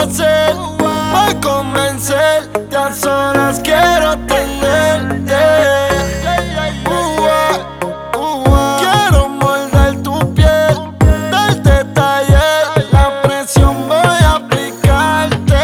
hacer para convencerte? A solas quiero tenerte. Quiero morder tu piel, darte taller, la presión voy a aplicarte.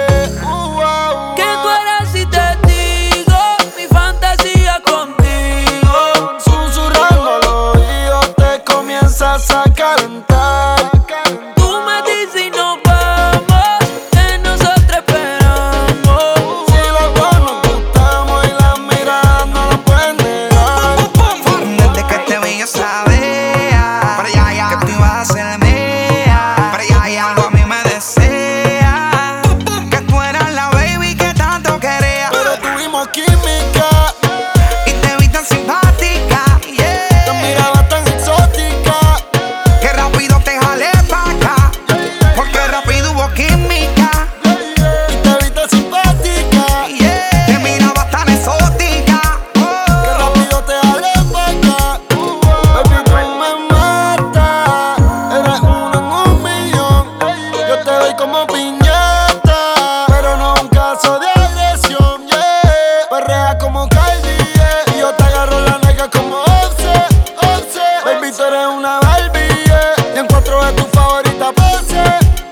¿Qué tú harás si te digo mi fantasía contigo? Susurrando al oído te comienzas a calentar. Tú me dices y nos vamos, que nosotros esperamos. Si los dos nos gustamos y las miradas no lo pueden negar. Desde que te vi yo sabía que tú ibas a ser mía. Cuando a mí me desea que tú eras la baby que tanto quería. Pero tuvimos química Y te vi tan simpática, yeah. te miraba tan exótica. Que rápido te jalé pa' acá, porque rápido hubo química, Y te vi tan simpática yeah. Te miraba tan exótica, que rápido te jalé pa' acá. Baby, tú me matas. Eres uno en un millón. Yo te doy como piñata, pero no un caso de agresión, yeah. Perrea como Cardi, yeah. Y yo te agarro la nalga como Offset. Baby, tú eres una Barbie, yeah. Y en cuatro de tu favorita pose.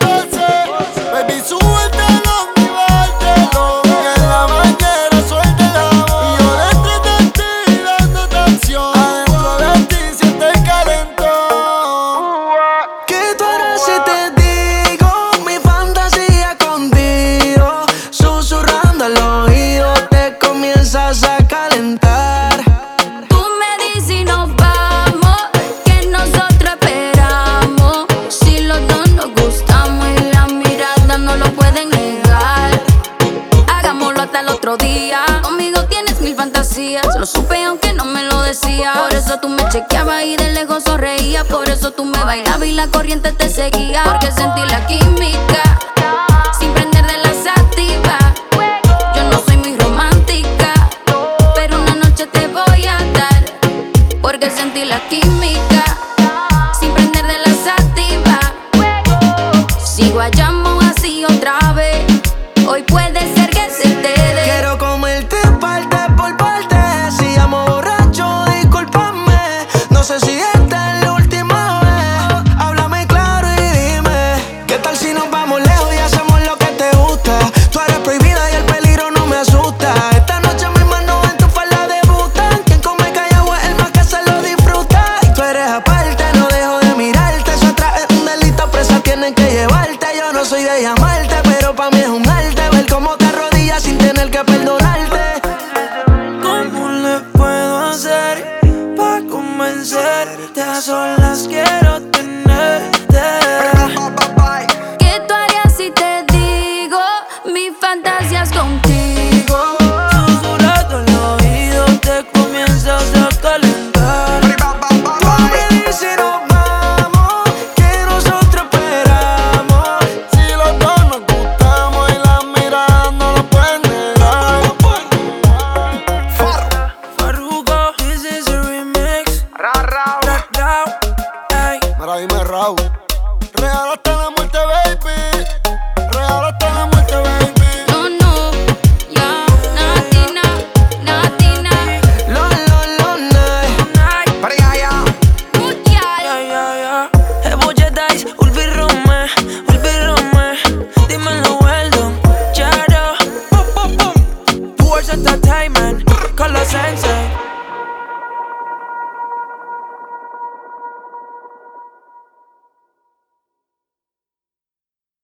Baby, súbetelo y bártelo. Y en la bañera suéltela. Y yo dentro de ti dándote acción. Adentro de ti siente el calentón. ¿Qué tú harás si te digo mi fantasía contigo? Susurrando al oído te comienzas a calentar. Tú me dices y nos vamos, que nosotros esperamos. Si los dos nos gustamos y las miradas no lo pueden negar. Hagámoslo hasta el otro día. Conmigo tienes mil fantasías. Lo supe aunque no me lo decías. Por eso tú me chequeabas y de lejos sonreías. Por eso tú me bailabas y la corriente te seguía. Porque sentí la química sin prender de la sativa. Yo no soy muy romántica, pero una noche te voy a dar. Porque sentí la química sin prender de la sativa. Si guayamos así otra vez, hoy puede ser que se te dé. Quiero comerte parte por parte. Si llamo borracho, discúlpame. No sé si esta es la última vez. Háblame claro y dime, ¿qué tal si nos vamos lejos y hacemos lo que te gusta? Tú eres prohibida y el peligro no me asusta. Esta noche mis manos en tu falda debutan. Quien come callado es el más que se lo disfruta. Y tú eres aparte, no dejo de mirarte. Eso atrás es un delito, presa tienen que llevarte. Yo no soy de llamarte, pero pa' mí es un arte ver cómo te arrodillas sin tener que perdonarte. ¿Cómo le puedo hacer pa' convencerte? A solas quiero tenerte. ¿Qué tú harías si te digo mis fantasías contigo?